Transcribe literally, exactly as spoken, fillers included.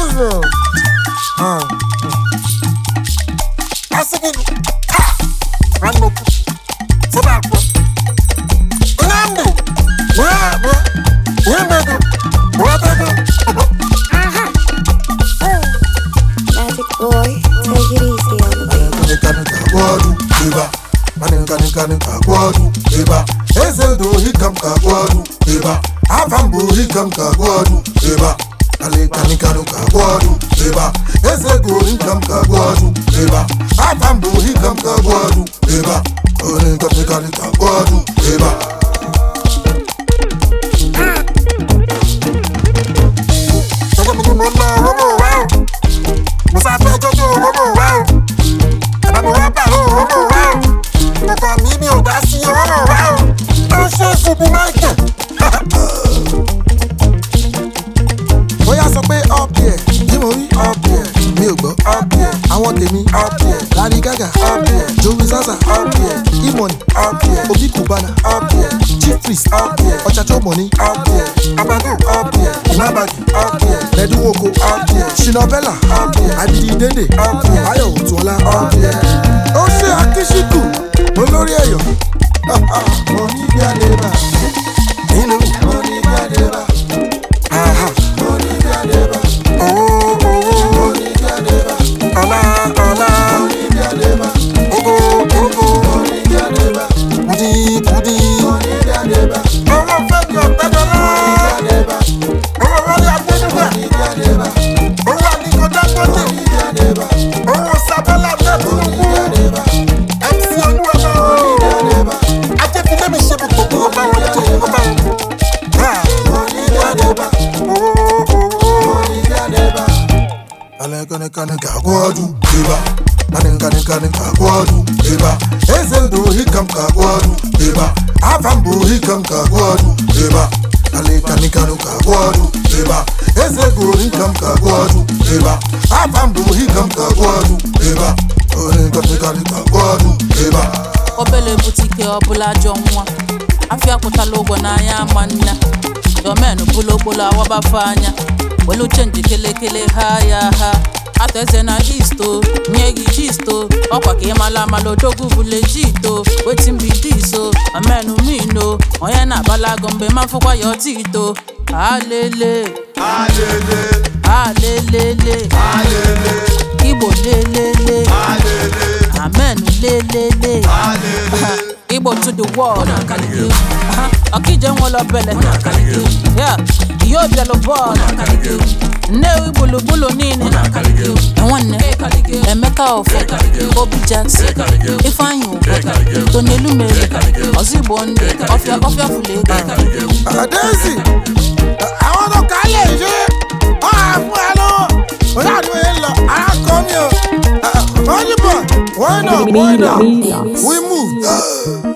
Israel. Ah. Asking ha. Rando. Sabako. Nando. Where where where baby? Where baby? Aha. Magic boy, take it easy on the beat. Kanika kwadu eba. Maninka nika nika kwadu eba. Ezeldo hikam ka kwadu eba. Avambo hikam ka kwadu eba. Aleka nika nika kwadu eba. Ezeldo hikam ka kwadu eba. Avambo hikam ka kwadu eba. Oninka nika nika kwadu eba. Sega mini mona womo wow. Musa pe jojo womo wow. Eba mo wa ba womo wow. Mo mi mi o da si womo wow. O se subu market. Bóyá sọ pé up here, ní mo rí up here, mi ò gbọ́ up here, àwọn tèmi up here, Lady Gaga up here, Joey Zaza up here, E-Money up here, Obi Cubana up here, Chief Priest up here, Ochacho Money up here, Abadu up here, Inabagi up here, Ledu Woko up here, Shina Bella up here, Adidi Dende up here, Ayo Otuola up here. Ó ṣe Akíṣíkù, olórí ẹ̀yọ̀, mo ní bí adébá, nínú mo ní bí adébá. Aha. Oh, oh, oh. Ola, ola. Oh, oh, oh. Kudi, kudi. Owó fẹ́ di ọ̀pẹ dọ́là. Owó wọlé agbẹ́dúgbà. Owó àníkó Dangote. Owó Sábọ́lá Tinubu. M C Olúwọ̀lọ́. Ajẹ́filé mi ṣe gbogbo ọba wọn tó ọba wọn. Aleka nika nika kwadu eba. Maninka nika nika kwadu eba. Ezeldo hikam ka kwadu eba. Avambo hikam ka kwadu eba. Aleka nika nika kwadu eba. Ezeldo hikam ka kwadu eba. Avambo hikam ka kwadu eba. Aleka nika nika kwadu eba. Obele butike obula jomwa. Afia kutala ụgwọ n'anya manna. Domenu bulo bulo awaba fanya. Welu change kele kele ha ya ha. Ateze na isto, nyegi chisto. Okwa ke mala malo dogu bule jito. Wetin be this o? Amenu mino. Onye na balago mbe mafukwa yo tito. Alele, Alele, alelele, alele, Igbo lelele, alele, Amenu lelele, alele. Igbo to the world. Okije nwolo bele. Yeah, iyo bielo ball. Ne bulu bulu nini. Enwanne Emeka Ofo, Obi Jackson, Ifeanyi Ugo, Tonelu Mere, Ozigbo Ndị, Ofia Ofia Fulego. Daisy, àwọn tó kálẹ̀ ṣe wọ́n á fún ẹ lọ́wọ́ wọ́n yà dùn ẹ́ lọ àákọ́ mi o. Wọ́n yìnbọn, wọ́n náà, wọ́n náà, we move.